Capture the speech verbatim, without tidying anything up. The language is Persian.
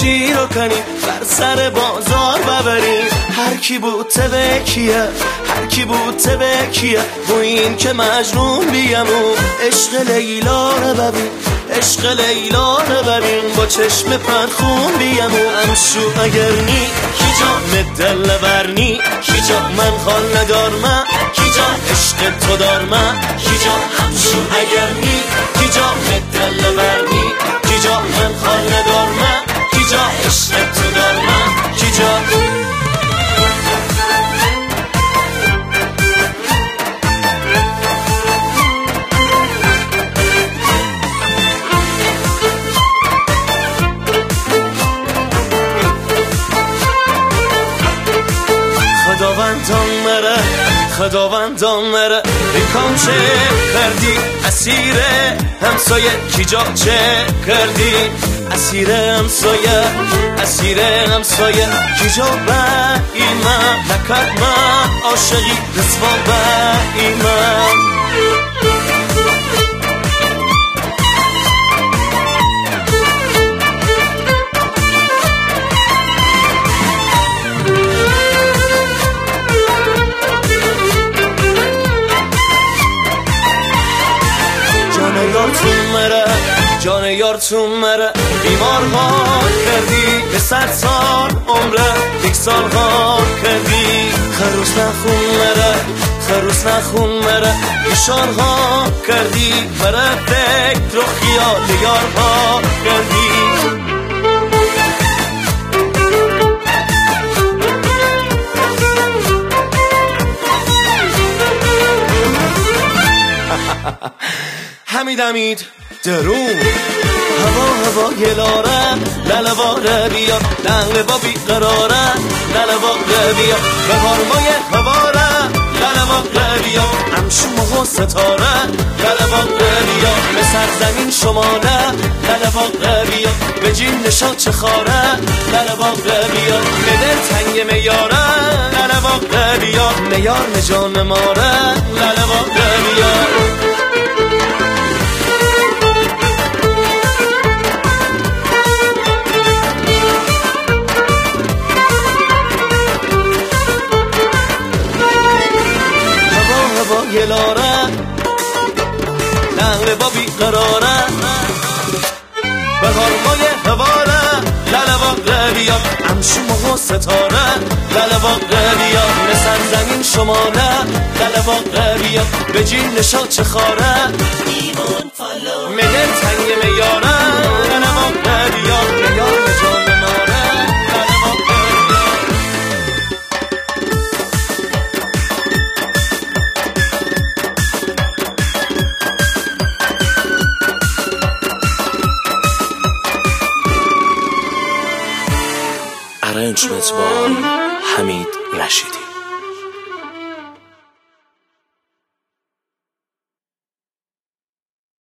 بازی رو کنیم، بر سر بازار ببریم. هر کی بود تبکیه، هر کی بود تبکیه، و این که مجنون بیمو عشق لیلا رو ببین، عشق لیلا رو ببین، با چشم پرخون بیمو امشو اگر نی کی جا مدل ورنی کی جا من خال ندارم کی جا عشق تو دارم کی جا همشو اگر نی کی جا مدل ورنی کی جا من خال ندارم کی جا عشق تو دارم کی جا. خداوندان مره خداوندان مره بیکام چه کردی اسیر همسایه کی جا چه کردی اسیر همسایه اسیر همسایه کی جا با ایمان نکرد من عاشقی رسوا با ایمان. جان یار تو مره بیمار ها کردی به صد سال عمره یک سال ها کردی خروس نخون مره خروس نخون مره ایشان ها کردی مره فکر و خیال یار ها کردی. همید امید درون هوا هوا گلاره للواره بیا لنگ با بیقراره للواره بیا به هرمای هواره للواره بیا امشو ماه و ستاره للواره بیا به سرزمین شماله للواره بیا به جین نشا چه خاره للواره بیا به دل تنگ میاره للواره بیا میار نجان ماره للواره بیا. گلاره لنگ با بیقراره به هرمای هواره للواقع بیا امشو ماه و ستاره للواقع بیا به سرزمین شماله للواقع بیا به جین نشا چه خاره مدل تنگ میاره للواقع بیا میار نجان ماره للواقع بیا. Arrangements by Hamid Rashidi.